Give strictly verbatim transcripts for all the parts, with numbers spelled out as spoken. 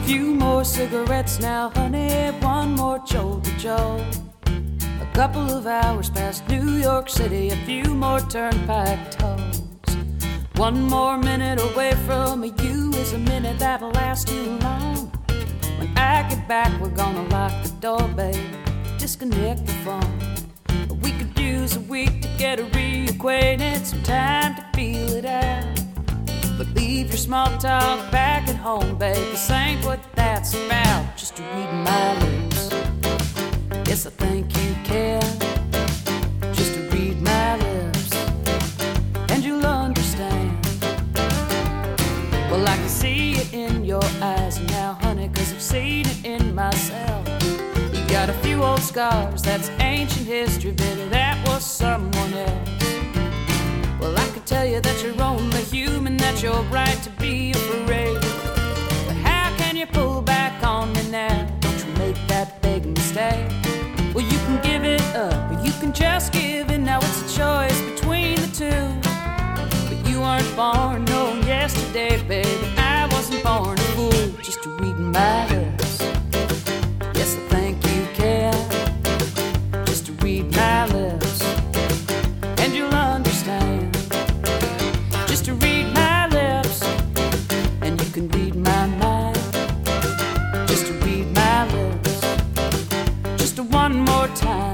few more cigarettes now, honey, one more Joe to Joe. A couple of hours past New York City, a few more turnpike tolls. One more minute away from you is a minute that'll last too long. When I get back, we're gonna lock the door, babe, disconnect the phone. We could use a week to get reacquainted, some time to feel it out. But leave your small talk back at home, babe, this ain't what that's about. Just to read my lips, yes, I think you can. Just to read my lips, and you'll understand. Well, I can see it in your eyes now, honey, 'cause I've seen it in myself. You got a few old scars, that's ancient history, baby, that was someone else. Well, I could tell you that you're only human, that you're right to be afraid. But how can you pull back on me now? Don't you make that big mistake. Well, you can give it up, or you can just give in. Now it's a choice between the two. But you weren't born knowing yesterday, baby. I wasn't born a fool. Just to read my lips, yes, I think you can. Just to read my lips, and you'll understand. Just to read my lips, and you can read my mind. Just to read my lips, just one more time.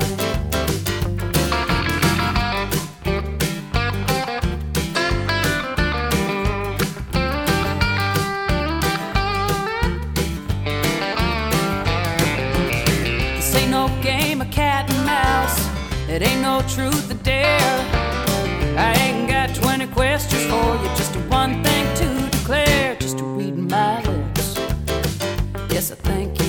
This ain't no game of cat and mouse. It ain't no truth or dare. I ain't got twenty questions for you, just one thing to declare. Just to read my lips, yes, I think